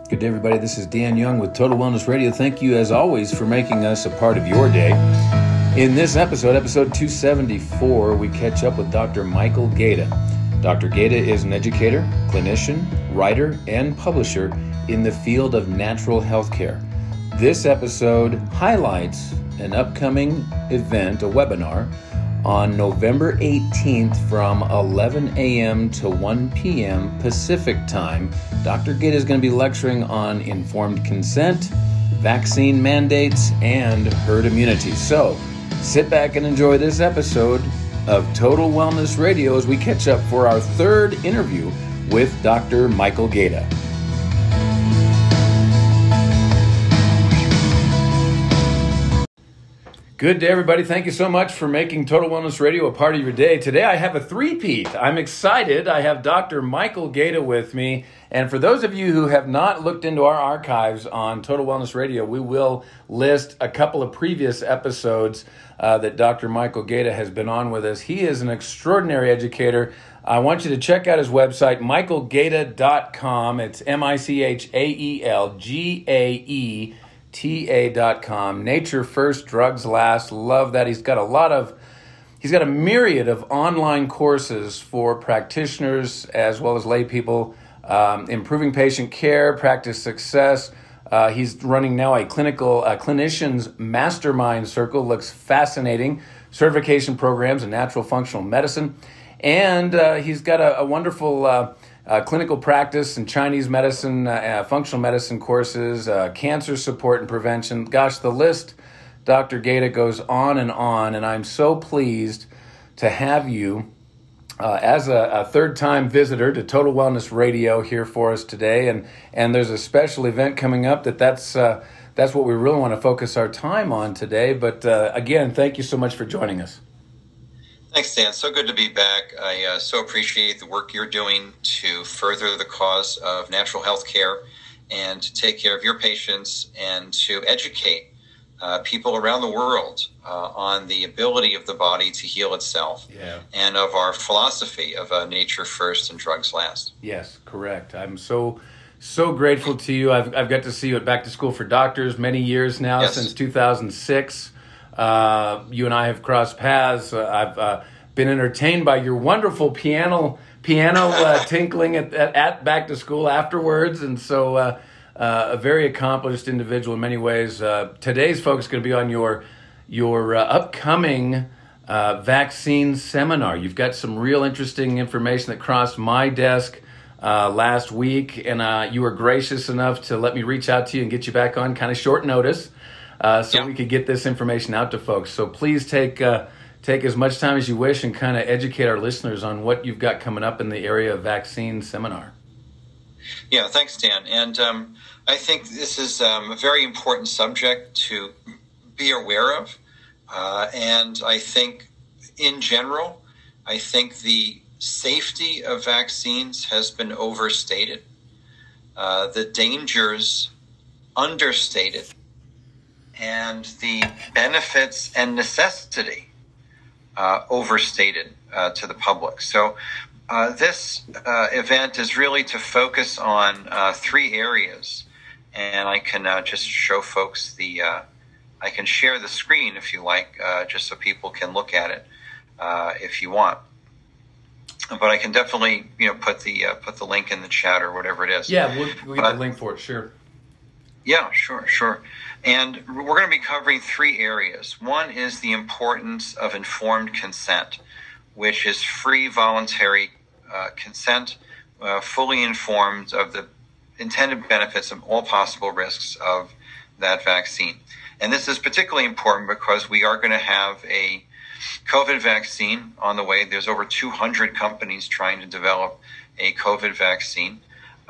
Good day, everybody. This is Dan Young with Total Wellness Radio. Thank you, as always, for making us a part of your day. In this episode 274, we catch up with Dr. Michael Gaeta. Dr. Gaeta is an educator, clinician, writer, and publisher in the field of natural health care. This episode highlights an upcoming event, a webinar, on November 18th from 11 a.m. to 1 p.m. Pacific time. Dr. Gaeta is going to be lecturing on informed consent, vaccine mandates, and herd immunity. So sit back and enjoy this episode of Total Wellness Radio as we catch up for our third interview with Dr. Michael Gaeta. Good day, everybody. Thank you so much for making Total Wellness Radio a part of your day. Today I have a three-peat. I'm excited. I have Dr. Michael Gaeta with me. And for those of you who have not looked into our archives on Total Wellness Radio, we will list a couple of previous episodes that Dr. Michael Gaeta has been on with us. He is an extraordinary educator. I want you to check out his website, michaelgaeta.com. It's MichaelGaeta.com. Nature first, drugs last. Love that. He's got a myriad of online courses for practitioners as well as lay people, improving patient care, practice success. He's running now a clinician's mastermind circle. Looks fascinating. Certification programs in natural functional medicine. And he's got a wonderful clinical practice in Chinese medicine, functional medicine courses, cancer support and prevention. Gosh, the list, Dr. Gaeta, goes on, and I'm so pleased to have you as a third-time visitor to Total Wellness Radio here for us today. And there's a special event coming up that's what we really want to focus our time on today. But again, thank you so much for joining us. Thanks, Dan. So good to be back. I so appreciate the work you're doing to further the cause of natural health care and to take care of your patients and to educate people around the world on the ability of the body to heal itself and of our philosophy of nature first and drugs last. Yes, correct. I'm so grateful to you. I've got to see you at Back to School for Doctors many years now, since 2006. You and I have crossed paths. I've been entertained by your wonderful piano tinkling at Back to School afterwards, and so a very accomplished individual in many ways. Today's focus is going to be on your upcoming vaccine seminar. You've got some real interesting information that crossed my desk last week, and you were gracious enough to let me reach out to you and get you back on kind of short notice. We could get this information out to folks. So please take as much time as you wish and kind of educate our listeners on what you've got coming up in the area of vaccine seminar. Yeah, thanks, Dan. And I think this is a very important subject to be aware of. And I think, in general, the safety of vaccines has been overstated. The dangers understated. And the benefits and necessity overstated to the public. So this event is really to focus on three areas. And I can just show folks I can share the screen if you like, just so people can look at it if you want. But I can definitely put the link in the chat or whatever it is. Yeah, we'll get the link for it, sure. Yeah, sure. And we're going to be covering three areas. One is the importance of informed consent, which is free voluntary consent, fully informed of the intended benefits and all possible risks of that vaccine. And this is particularly important because we are going to have a COVID vaccine on the way. There's over 200 companies trying to develop a COVID vaccine.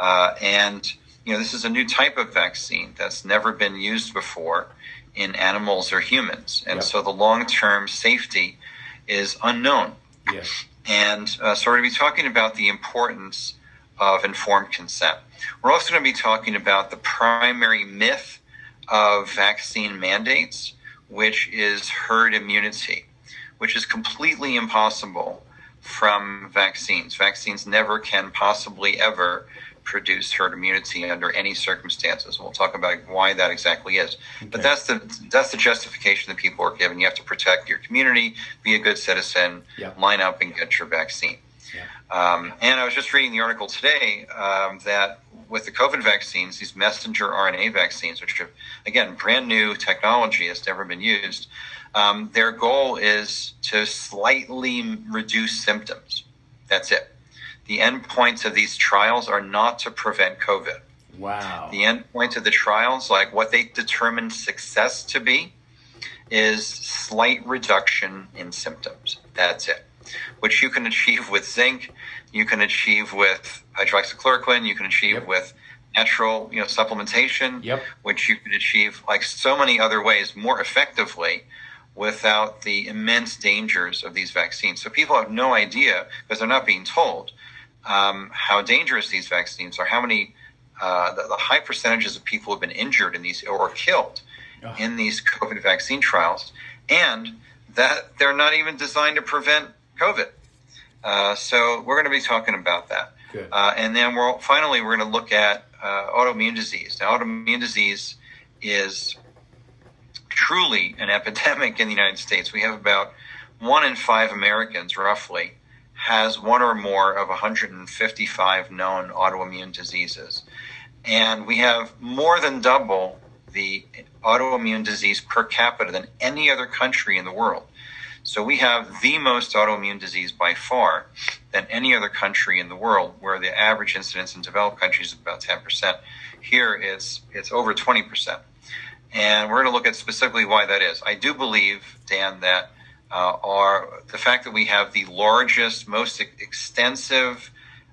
This is a new type of vaccine that's never been used before in animals or humans. And so the long-term safety is unknown. Yes. And so we're going to be talking about the importance of informed consent. We're also going to be talking about the primary myth of vaccine mandates, which is herd immunity, which is completely impossible from vaccines. Vaccines never can possibly ever produce herd immunity under any circumstances. We'll talk about why that exactly is. Okay. But that's the justification that people are given. You have to protect your community, be a good citizen, line up and get your vaccine. And I was just reading the article today that with the COVID vaccines, these messenger RNA vaccines, which are, again, brand new technology, has never been used, their goal is to slightly reduce symptoms. That's it. The endpoints of these trials are not to prevent COVID. Wow. The endpoint of the trials, like what they determine success to be, is slight reduction in symptoms. That's it. Which you can achieve with zinc, you can achieve with hydroxychloroquine, you can achieve with natural, supplementation, which you can achieve like so many other ways more effectively without the immense dangers of these vaccines. So people have no idea, because they're not being told, how dangerous these vaccines are, how many, the high percentages of people have been injured in these or killed in these COVID vaccine trials, and that they're not even designed to prevent COVID. So we're going to be talking about that. Good. And then we're going to look at autoimmune disease. Now, autoimmune disease is truly an epidemic in the United States. We have about 1 in 5 Americans, roughly, has one or more of 155 known autoimmune diseases. And we have more than double the autoimmune disease per capita than any other country in the world. So we have the most autoimmune disease by far than any other country in the world, where the average incidence in developed countries is about 10%. Here it's over 20%. And we're going to look at specifically why that is. I do believe, Dan, that the fact that we have the largest, most extensive,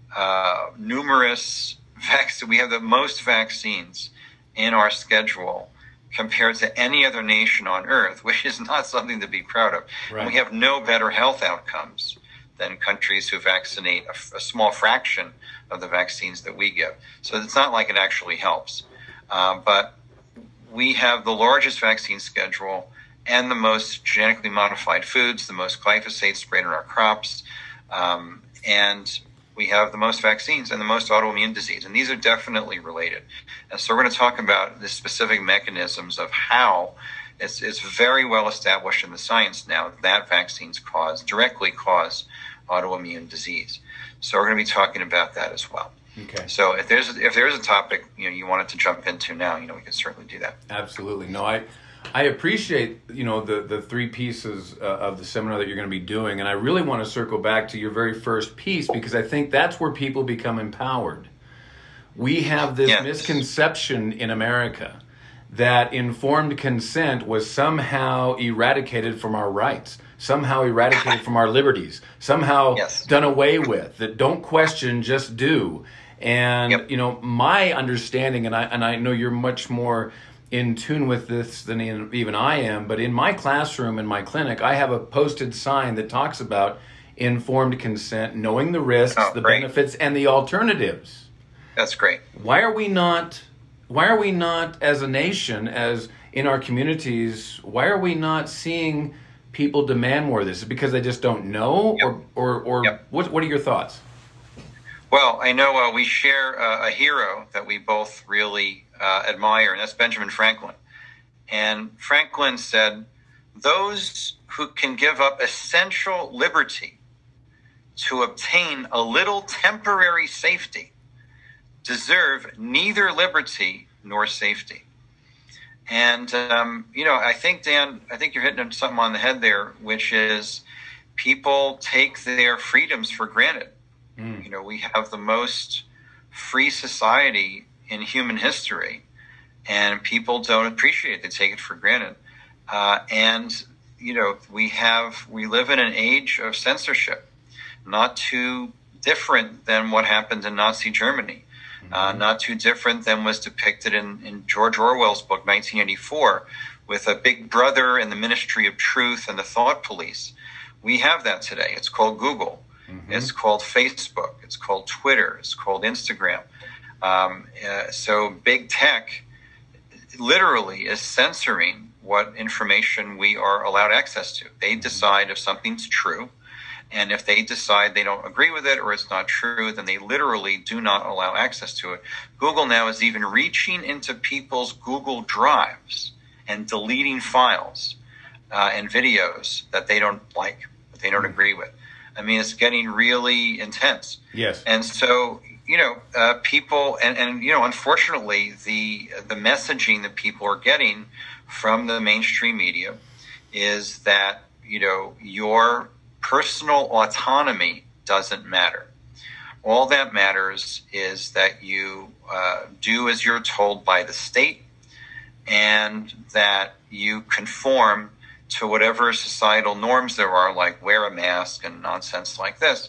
numerous vaccines, we have the most vaccines in our schedule compared to any other nation on earth, which is not something to be proud of. Right. And we have no better health outcomes than countries who vaccinate a small fraction of the vaccines that we give. So it's not like it actually helps. But we have the largest vaccine schedule and the most genetically modified foods, the most glyphosate sprayed in our crops, and we have the most vaccines and the most autoimmune disease. And these are definitely related. And so we're going to talk about the specific mechanisms of how it's very well established in the science now that vaccines directly cause autoimmune disease. So we're going to be talking about that as well. Okay. So if there's a topic you wanted to jump into now, we can certainly do that. Absolutely. No, I appreciate the 3 pieces of the seminar that you're going to be doing, and I really want to circle back to your very first piece, because I think that's where people become empowered. We have this misconception in America that informed consent was somehow eradicated from our rights, somehow eradicated from our liberties, somehow done away with, that don't question, just do. And my understanding, and I know you're much more in tune with this than even I am, but in my classroom, in my clinic, I have a posted sign that talks about informed consent, knowing the risks, the benefits, and the alternatives. That's great. Why are we not as a nation, as in our communities, why are we not seeing people demand more of this? Is it because they just don't know, or what are your thoughts? Well, I know we share a hero that we both really admire, and that's Benjamin Franklin. And Franklin said, "Those who can give up essential liberty to obtain a little temporary safety deserve neither liberty nor safety." And, I think, Dan, you're hitting something on the head there, which is people take their freedoms for granted. We have the most free society in human history, and people don't appreciate it. They take it for granted. We live in an age of censorship, not too different than what happened in Nazi Germany, not too different than was depicted in George Orwell's book, 1984, with a big brother and the Ministry of Truth and the thought police. We have that today. It's called Google. It's called Facebook. It's called Twitter. It's called Instagram. So big tech literally is censoring what information we are allowed access to. They decide if something's true, And if they decide they don't agree with it or it's not true, then they literally do not allow access to it. Google now is even reaching into people's Google Drives and deleting files and videos that they don't like, that they don't agree with. I mean, it's getting really intense. Yes. And so, people, and unfortunately, the messaging that people are getting from the mainstream media is that, your personal autonomy doesn't matter. All that matters is that you do as you're told by the state, and that you conform to whatever societal norms there are, like wear a mask and nonsense like this.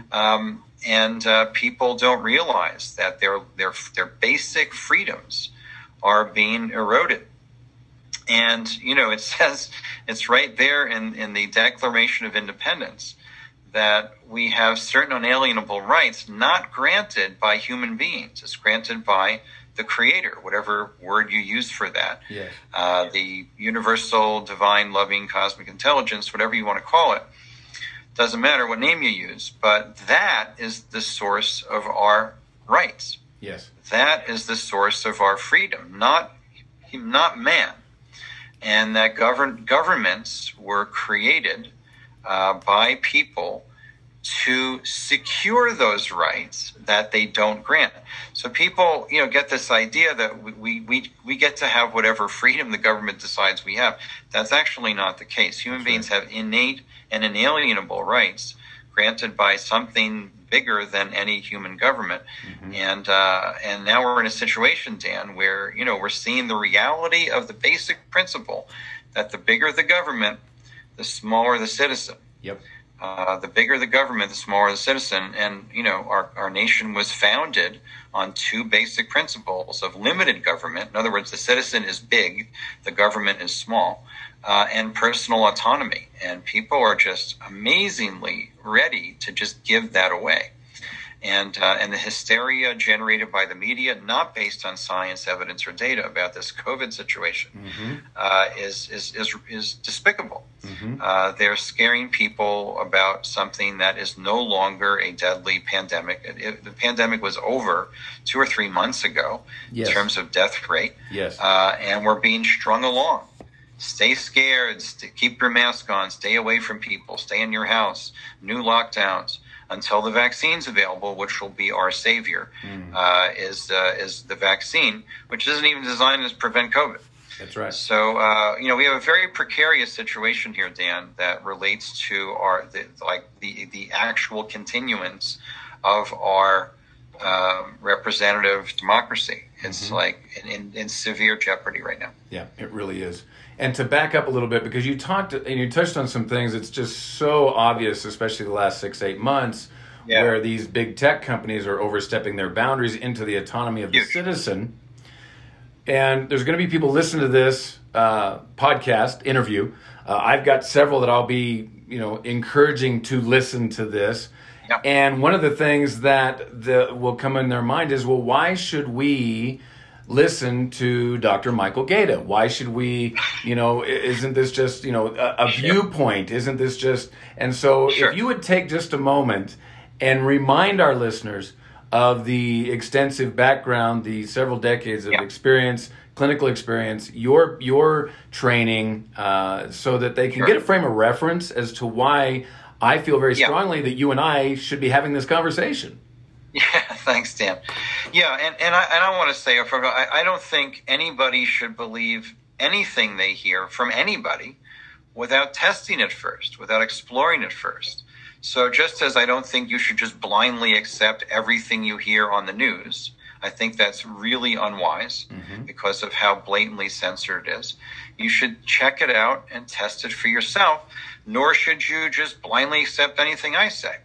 And people don't realize that their basic freedoms are being eroded. And, it says, it's right there in the Declaration of Independence that we have certain unalienable rights not granted by human beings. It's granted by the Creator, whatever word you use for that. Yes. The universal, divine, loving, cosmic intelligence, whatever you want to call it. Doesn't matter what name you use, but that is the source of our rights. Yes. That is the source of our freedom, not man. And that governments were created by people to secure those rights that they don't grant. So people, get this idea that we get to have whatever freedom the government decides we have. That's actually not the case. Human beings have innate and inalienable rights granted by something bigger than any human government. And now we're in a situation, Dan, where, we're seeing the reality of the basic principle that the bigger the government, the smaller the citizen. Yep. The bigger the government, the smaller the citizen. And, our nation was founded on two basic principles of limited government. In other words, the citizen is big, the government is small, and personal autonomy. And people are just amazingly ready to just give that away. And the hysteria generated by the media, not based on science, evidence, or data about this COVID situation, is despicable. They're scaring people about something that is no longer a deadly pandemic. The pandemic was over 2 or 3 months ago in terms of death rate. Yes. And we're being strung along. Stay scared. Keep your mask on. Stay away from people. Stay in your house. New lockdowns. Until the vaccine's available, which will be our savior, is the vaccine, which isn't even designed to prevent COVID. That's right. So, we have a very precarious situation here, Dan, that relates to the actual continuance of our representative democracy. It's like in severe jeopardy right now. Yeah, it really is. And to back up a little bit, because you touched on some things, it's just so obvious, especially the last 6-8 months, where these big tech companies are overstepping their boundaries into the autonomy of the citizen. And there's going to be people listening to this podcast interview. I've got several that I'll be, encouraging to listen to this. Yep. And one of the things that will come in their mind is, well, why should we listen to Dr. Michael Gaeta? Why should we, isn't this just, a viewpoint? Isn't this just, and so if you would take just a moment and remind our listeners of the extensive background, the several decades of experience, clinical experience, your training, so that they can get a frame of reference as to why I feel very strongly that you and I should be having this conversation. Yeah, thanks, Dan. Yeah, and I want to say, I don't think anybody should believe anything they hear from anybody without testing it first, without exploring it first. So just as I don't think you should just blindly accept everything you hear on the news, I think that's really unwise because of how blatantly censored it is. You should check it out and test it for yourself, nor should you just blindly accept anything I say.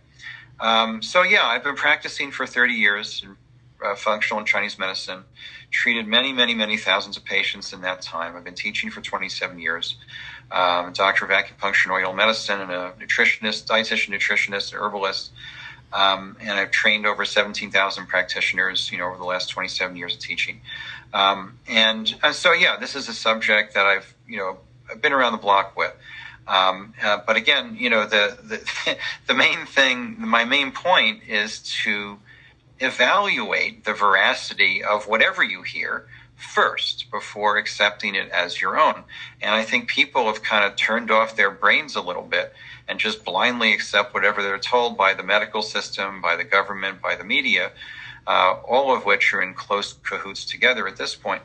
I've been practicing for 30 years in functional and Chinese medicine, treated many, many, many thousands of patients in that time. I've been teaching for 27 years. I'm a doctor of acupuncture and oil medicine and a nutritionist, dietitian, nutritionist, and herbalist. And I've trained over 17,000 practitioners, over the last 27 years of teaching. This is a subject that I've been around the block with. But again, the main thing, my main point is to evaluate the veracity of whatever you hear first before accepting it as your own. And I think people have kind of turned off their brains a little bit and just blindly accept whatever they're told by the medical system, by the government, by the media, all of which are in close cahoots together at this point,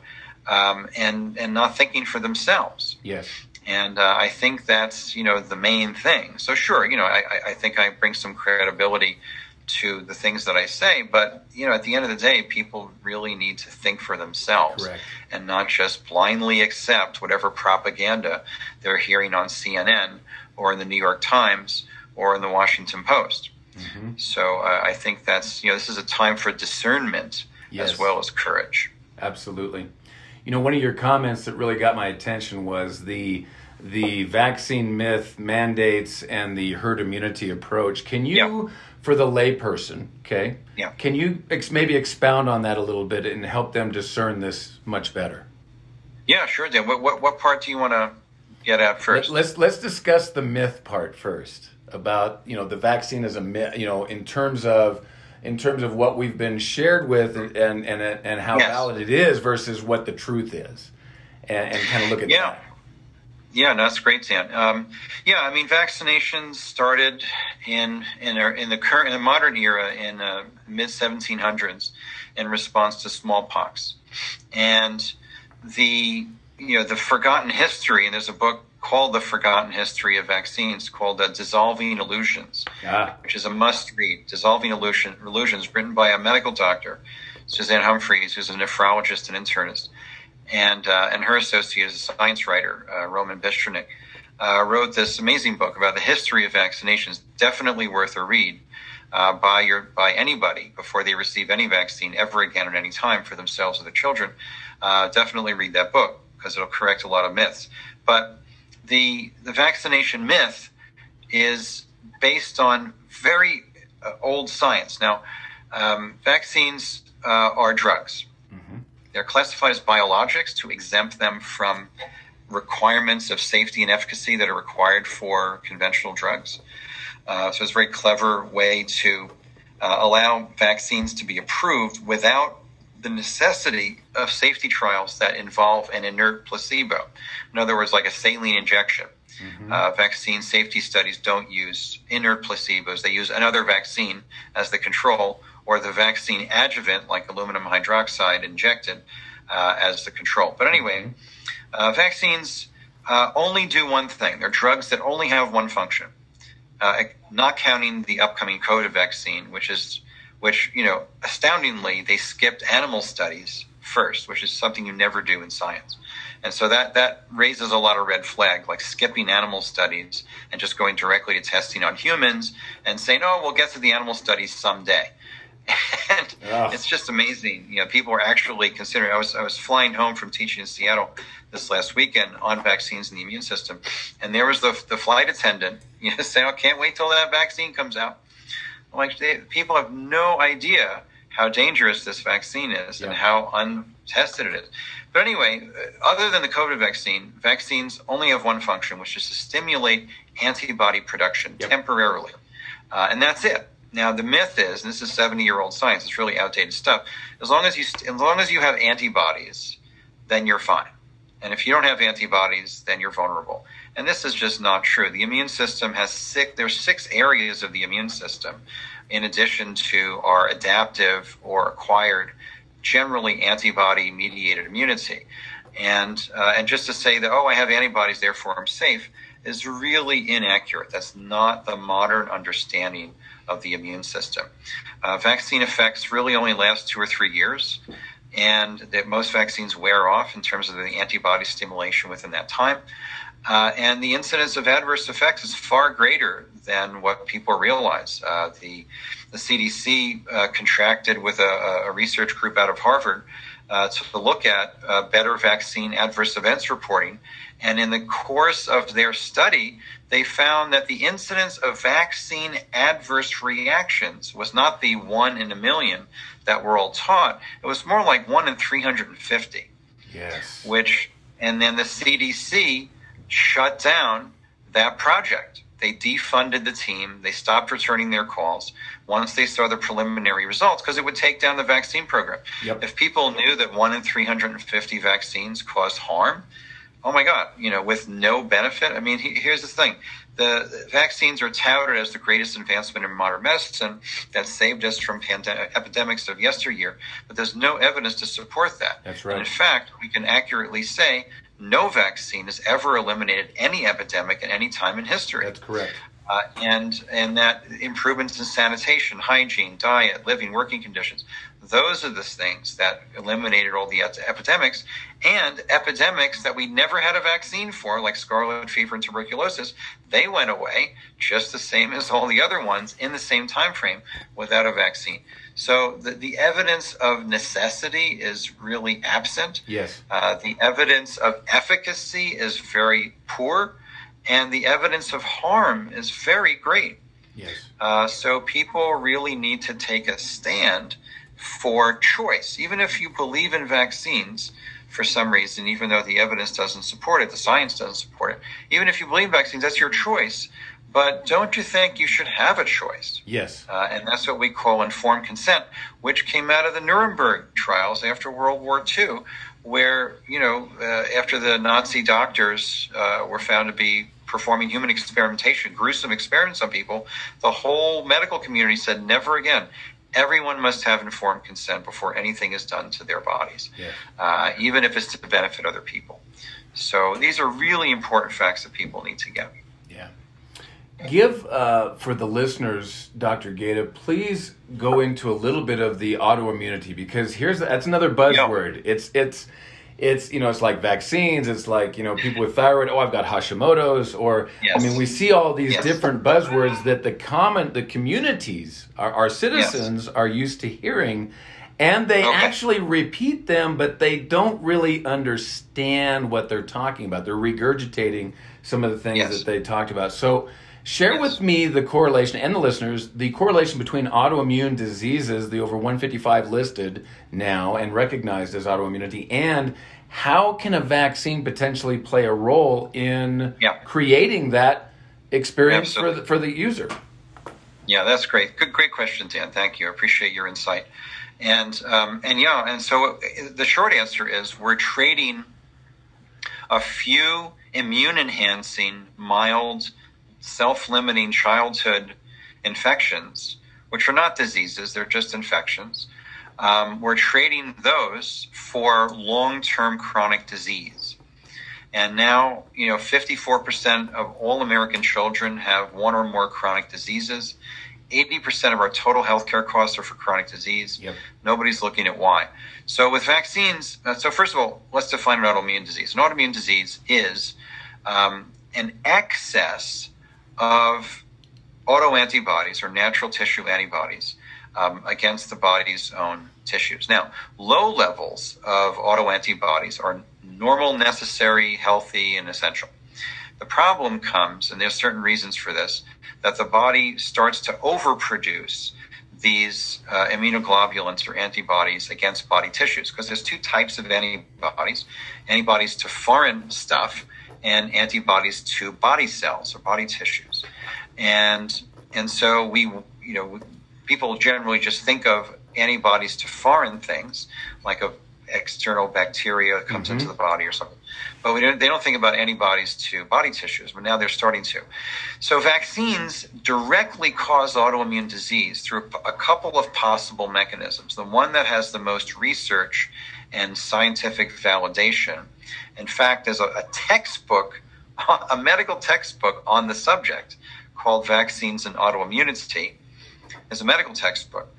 and not thinking for themselves. Yes. And I think that's, the main thing. So sure, I think I bring some credibility to the things that I say, but, at the end of the day, people really need to think for themselves. Correct. And not just blindly accept whatever propaganda they're hearing on CNN or in the New York Times or in the Washington Post. Mm-hmm. So I think that's, this is a time for discernment as well as courage. Absolutely. One of your comments that really got my attention was the vaccine myth, mandates, and the herd immunity approach. Can you, for the layperson, can you maybe expound on that a little bit and help them discern this much better? Yeah, sure, Dan. What part do you want to get at first? Let's discuss the myth part first about the vaccine as a myth. In terms of what we've been shared with and how valid it is versus what the truth is, and kind of look at that. Yeah, no, that's great, Dan. Vaccinations started in the modern era in mid 1700s in response to smallpox, and the forgotten history. And there's a book called The Forgotten History of Vaccines called Dissolving Illusions, which is a must-read. Dissolving Illusions, written by a medical doctor, Suzanne Humphreys, who's a nephrologist and internist. And her associate is a science writer, Roman Bistronic, wrote this amazing book about the history of vaccinations. Definitely worth a read by anybody before they receive any vaccine ever again at any time for themselves or their children. Definitely read that book because it'll correct a lot of myths. But the vaccination myth is based on very old science. Now, vaccines are drugs. They're classified as biologics to exempt them from requirements of safety and efficacy that are required for conventional drugs. So it's a very clever way to allow vaccines to be approved without the necessity of safety trials that involve an inert placebo. In other words, like a saline injection. Vaccine safety studies don't use inert placebos. They use another vaccine as the control, or the vaccine adjuvant, like aluminum hydroxide injected, as the control. But anyway, vaccines only do one thing. They're drugs that only have one function, not counting the upcoming COVID vaccine, which astoundingly, they skipped animal studies first, which is something you never do in science. And so that raises a lot of red flag, like skipping animal studies and just going directly to testing on humans and saying, oh, we'll get to the animal studies someday. And it's just amazing. People are actually considering. I was flying home from teaching in Seattle this last weekend on vaccines and the immune system, and there was the flight attendant, saying, "Oh, can't wait till that vaccine comes out." I'm like, people have no idea how dangerous this vaccine is and how untested it is. But anyway, other than the COVID vaccine, vaccines only have one function, which is to stimulate antibody production temporarily, and that's it. Now, the myth is, and this is 70-year-old science, it's really outdated stuff, as long as you have antibodies, then you're fine. And if you don't have antibodies, then you're vulnerable. And this is just not true. The immune system there's 6 areas of the immune system, in addition to our adaptive or acquired, generally antibody-mediated immunity. And just to say that, I have antibodies, therefore I'm safe, is really inaccurate. That's not the modern understanding of the immune system. Vaccine effects really only last 2 or 3 years, and that most vaccines wear off in terms of the antibody stimulation within that time. And the incidence of adverse effects is far greater than what people realize. The CDC contracted with a research group out of Harvard to look at better vaccine adverse events reporting. And in the course of their study, they found that the incidence of vaccine adverse reactions was not the 1 in a million that we're all taught. It was more like 1 in 350. Yes. And then the CDC shut down that project. They defunded the team. They stopped returning their calls once they saw the preliminary results, because it would take down the vaccine program. Yep. If people knew that 1 in 350 vaccines caused harm, oh my God, with no benefit. I mean, here's the thing. The vaccines are touted as the greatest advancement in modern medicine that saved us from epidemics of yesteryear, but there's no evidence to support that. That's right. And in fact, we can accurately say no vaccine has ever eliminated any epidemic at any time in history. That's correct. And that improvements in sanitation, hygiene, diet, living, working conditions, those are the things that eliminated all the epidemics, and epidemics that we never had a vaccine for, like scarlet fever and tuberculosis. They went away just the same as all the other ones in the same time frame without a vaccine. So the evidence of necessity is really absent. Yes. The evidence of efficacy is very poor, and the evidence of harm is very great. Yes. So people really need to take a stand for choice. Even if you believe in vaccines for some reason, even though the evidence doesn't support it, the science doesn't support it, even if you believe in vaccines, that's your choice. But don't you think you should have a choice? Yes. And that's what we call informed consent, which came out of the Nuremberg trials after World War II, where, after the Nazi doctors were found to be performing human experimentation, gruesome experiments on people, the whole medical community said, never again. Everyone must have informed consent before anything is done to their bodies, even if it's to benefit other people. So these are really important facts that people need to get. Yeah. Give, for the listeners, Dr. Gaeta, please go into a little bit of the autoimmunity, because that's another buzzword. Yeah. It's like vaccines. It's like, people with thyroid. Oh, I've got Hashimoto's. Or, yes. I mean, we see all these different buzzwords that the communities, our citizens are used to hearing, and they actually repeat them, but they don't really understand what they're talking about. They're regurgitating some of the things that they talked about. So share with me the correlation, and the listeners, the correlation between autoimmune diseases, the over 155 listed now and recognized as autoimmunity, and how can a vaccine potentially play a role in creating that experience for the user? Yeah, that's great. Great question, Dan. Thank you. I appreciate your insight. And so the short answer is we're trading a few immune-enhancing, mild, self-limiting childhood infections, which are not diseases, they're just infections. We're trading those for long-term chronic disease. And now, 54% of all American children have one or more chronic diseases. 80% of our total healthcare costs are for chronic disease. Yep. Nobody's looking at why. So with vaccines, so first of all, let's define an autoimmune disease. An autoimmune disease is an excess of autoantibodies or natural tissue antibodies against the body's own tissues. Now, low levels of autoantibodies are normal, necessary, healthy, and essential. The problem comes, and there's certain reasons for this, that the body starts to overproduce these immunoglobulins or antibodies against body tissues, because there's two types of antibodies to foreign stuff and antibodies to body cells or body tissues. And so people generally just think of antibodies to foreign things, like a external bacteria that comes into the body or something. But they don't think about antibodies to body tissues, but now they're starting to. So vaccines directly cause autoimmune disease through a couple of possible mechanisms. The one that has the most research and scientific validation, in fact, there's a textbook, a medical textbook on the subject called Vaccines and Autoimmunity. There's a medical textbook.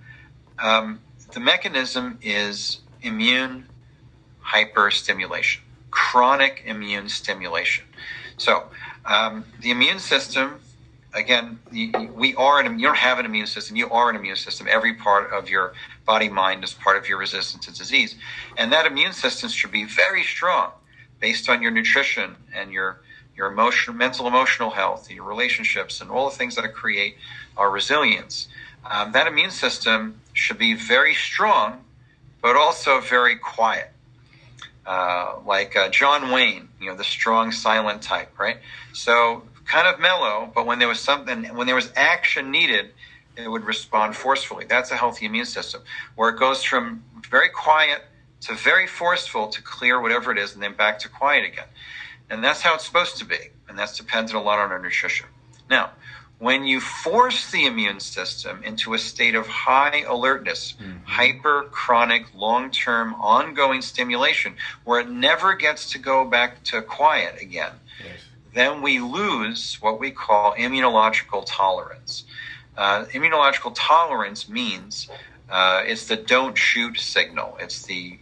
The mechanism is immune hyperstimulation, chronic immune stimulation. So the immune system, again, you don't have an immune system, you are an immune system. Every part of your body, mind is part of your resistance to disease. And that immune system should be very strong based on your nutrition and your mental, emotional health, your relationships, and all the things that create our resilience. That immune system should be very strong, but also very quiet. Like John Wayne, the strong, silent type, right? So kind of mellow, but when there was action needed, it would respond forcefully. That's a healthy immune system, where it goes from very quiet to very forceful to clear whatever it is, and then back to quiet again. And that's how it's supposed to be, and that's dependent a lot on our nutrition. Now, when you force the immune system into a state of high alertness, hyper, chronic, long-term, ongoing stimulation, where it never gets to go back to quiet again, then we lose what we call immunological tolerance. Immunological tolerance means it's the don't shoot signal. It's the,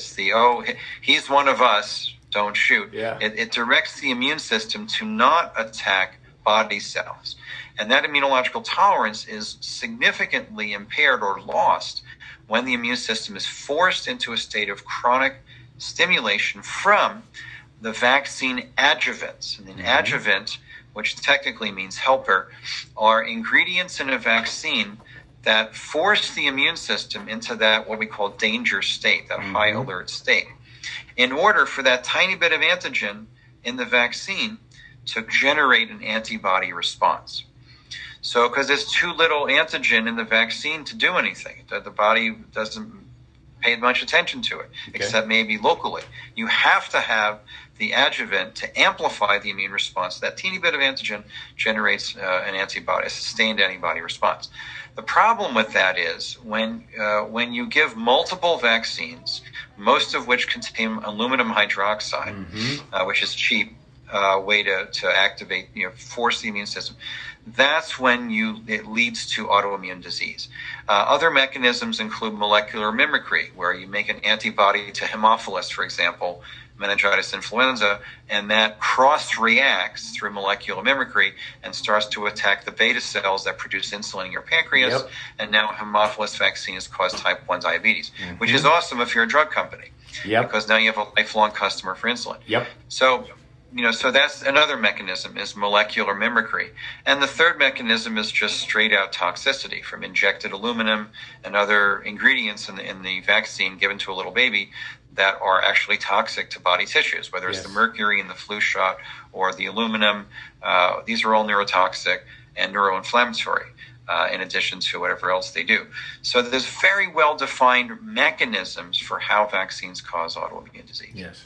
oh, he's one of us, don't shoot. Yeah. It directs the immune system to not attack body cells. And that immunological tolerance is significantly impaired or lost when the immune system is forced into a state of chronic stimulation from the vaccine adjuvants. And an adjuvant, which technically means helper, are ingredients in a vaccine that force the immune system into that what we call danger state, that high alert state, in order for that tiny bit of antigen in the vaccine to generate an antibody response. So, because there's too little antigen in the vaccine to do anything, the body doesn't pay much attention to it, except maybe locally. You have to have the adjuvant to amplify the immune response. That teeny bit of antigen generates an antibody, a sustained antibody response. The problem with that is when you give multiple vaccines, most of which contain aluminum hydroxide, which is cheap way to activate, force the immune system. That's when it leads to autoimmune disease. Other mechanisms include molecular mimicry, where you make an antibody to Haemophilus, for example, meningitis influenza, and that cross-reacts through molecular mimicry and starts to attack the beta cells that produce insulin in your pancreas. And now Haemophilus vaccine has caused type 1 diabetes, which is awesome if you're a drug company, because now you have a lifelong customer for insulin. So that's another mechanism, is molecular mimicry. And the third mechanism is just straight out toxicity from injected aluminum and other ingredients in the vaccine given to a little baby that are actually toxic to body tissues, whether it's the mercury in the flu shot or the aluminum. These are all neurotoxic and neuroinflammatory, in addition to whatever else they do. So there's very well-defined mechanisms for how vaccines cause autoimmune disease. Yes.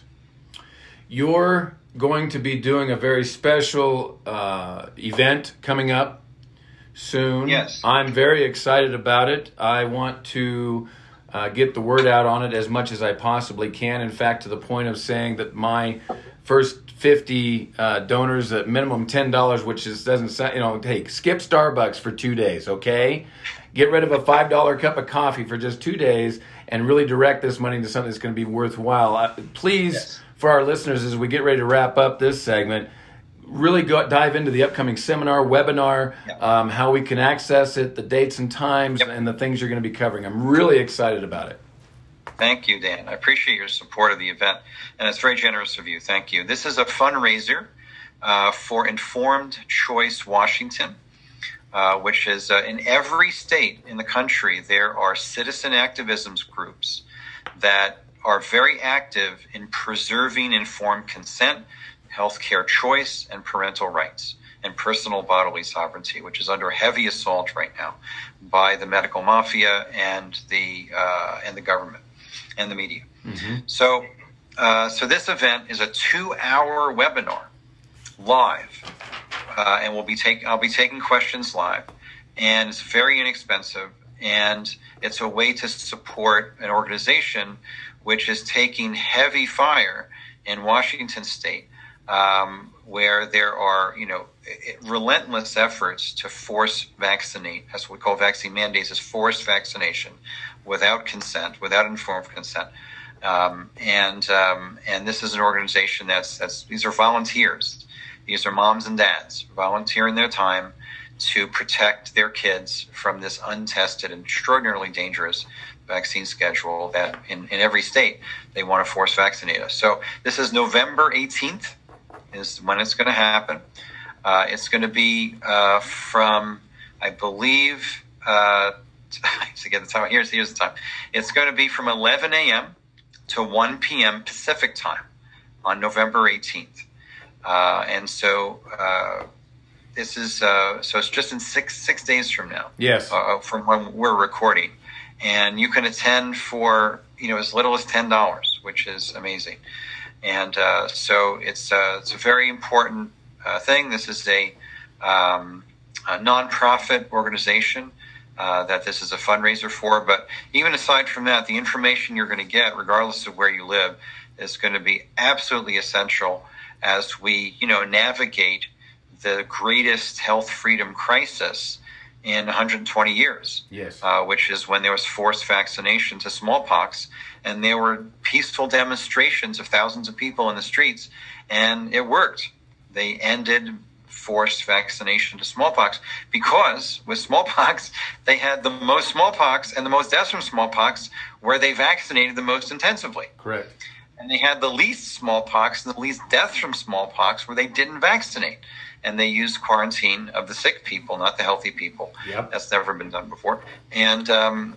You're going to be doing a very special event coming up soon. Yes. I'm very excited about it. I want to get the word out on it as much as I possibly can. In fact, to the point of saying that my first 50 donors at minimum $10, which doesn't sound, hey, skip Starbucks for 2 days, okay? Get rid of a $5 cup of coffee for just 2 days and really direct this money into something that's going to be worthwhile. Please, for our listeners, as we get ready to wrap up this segment, really dive into the upcoming seminar, webinar, how we can access it, the dates and times, and the things you're going to be covering. I'm really excited about it. Thank you, Dan. I appreciate your support of the event, and it's very generous of you. Thank you. This is a fundraiser for Informed Choice Washington, which is in every state in the country. There are citizen activism groups that are very active in preserving informed consent, healthcare choice, and parental rights, and personal bodily sovereignty, which is under heavy assault right now by the medical mafia and the government and the media. So this event is a 2-hour webinar live, and I'll be taking questions live, and it's very inexpensive, and it's a way to support an organization which is taking heavy fire in Washington State, where there are, relentless efforts to force vaccinate. That's what we call vaccine mandates, is forced vaccination without consent, without informed consent. And this is an organization these are volunteers. These are moms and dads volunteering their time to protect their kids from this untested and extraordinarily dangerous vaccine schedule that in every state they want to force vaccinate us. So this is November 18th is when it's going to happen. It's going to be from, I believe, to get the time, here's the time. It's going to be from 11 a.m. to 1 p.m. Pacific time on November 18th. And so This is so it's just in six days from now. Yes. From when we're recording, and you can attend for as little as $10, which is amazing. And so it's a very important thing. This is a nonprofit organization that this is a fundraiser for. But even aside from that, the information you're going to get, regardless of where you live, is going to be absolutely essential as we navigate the greatest health freedom crisis in 120 years. Yes. Which is when there was forced vaccination to smallpox, and there were peaceful demonstrations of thousands of people in the streets, and it worked. They ended forced vaccination to smallpox because with smallpox, they had the most smallpox and the most deaths from smallpox where they vaccinated the most intensively. Correct. And they had the least smallpox and the least deaths from smallpox where they didn't vaccinate. And they used quarantine of the sick people, not the healthy people. Yep. That's never been done before. And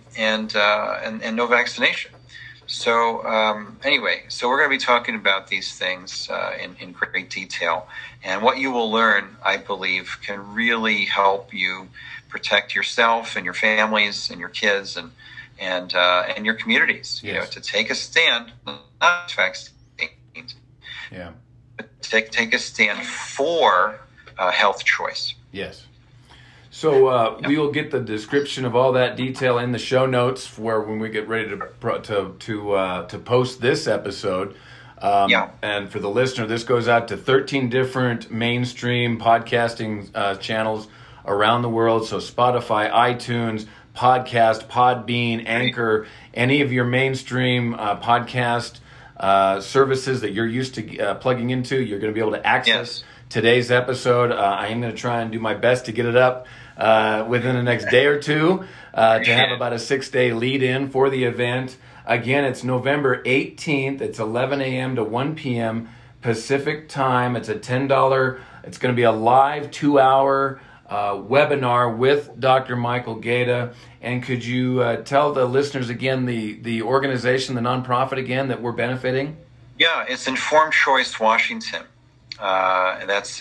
no vaccination. So anyway, so we're going to be talking about these things in great detail. And what you will learn, I believe, can really help you protect yourself and your families and your kids and your communities. Yes. To take a stand, not vaccines. Yeah. But take a stand for health choice. Yes. So we will get the description of all that detail in the show notes for when we get ready to post this episode. And for the listener, this goes out to 13 different mainstream podcasting channels around the world. So Spotify, iTunes, Podcast, Podbean, Anchor, any of your mainstream podcast services that you're used to plugging into, you're going to be able to access today's episode. I am going to try and do my best to get it up within the next day or two to have about a 6-day lead in for the event. Again, it's November 18th. It's 11 a.m. to 1 p.m. Pacific time. It's a $10. It's going to be a live 2-hour webinar with Dr. Michael Gaeta. And could you tell the listeners again the organization, the nonprofit again that we're benefiting? Yeah, it's Informed Choice Washington. That's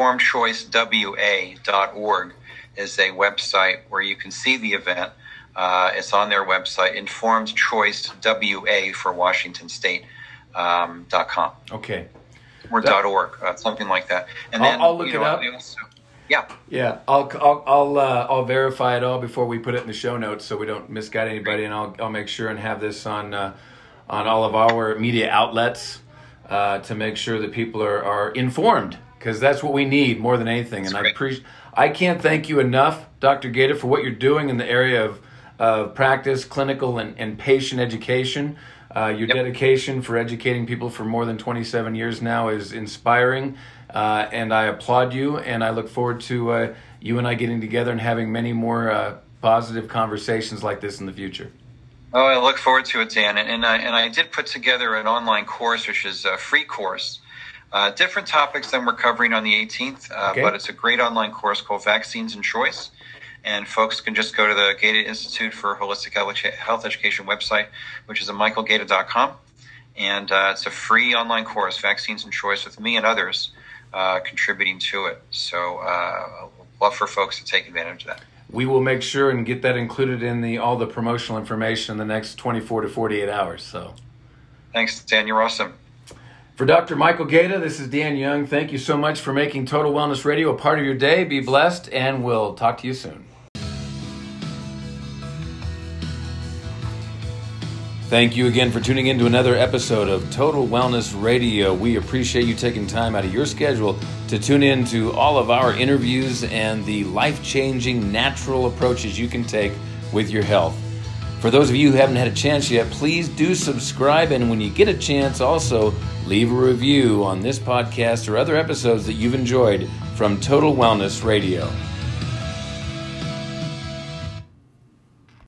informedchoicewa.org is a website where you can see the event. It's on their website, Informed Choice WA for Washington State .com. Okay. Or .org, something like that. And then I'll look it up. Yeah. I'll verify it all before we put it in the show notes so we don't misguide anybody, and I'll make sure and have this on all of our media outlets to make sure that people are informed, because that's what we need more than anything. And I can't thank you enough, Dr. Gaeta, for what you're doing in the area of practice, clinical, and patient education. Your dedication for educating people for more than 27 years now is inspiring, and I applaud you, and I look forward to you and I getting together and having many more positive conversations like this in the future. Oh, I look forward to it, Dan. And I did put together an online course, which is a free course. Different topics than we're covering on the 18th, but it's a great online course called Vaccines and Choice. And folks can just go to the Gaeta Institute for Holistic Health Education website, which is at michaelgaeta.com. And it's a free online course, Vaccines and Choice, with me and others contributing to it. So love for folks to take advantage of that. We will make sure and get that included in all the promotional information in the next 24 to 48 hours. So, thanks, Dan. You're awesome. For Dr. Michael Gaeta, this is Dan Young. Thank you so much for making Total Wellness Radio a part of your day. Be blessed, and we'll talk to you soon. Thank you again for tuning in to another episode of Total Wellness Radio. We appreciate you taking time out of your schedule to tune in to all of our interviews and the life-changing natural approaches you can take with your health. For those of you who haven't had a chance yet, please do subscribe, and when you get a chance, also leave a review on this podcast or other episodes that you've enjoyed from Total Wellness Radio.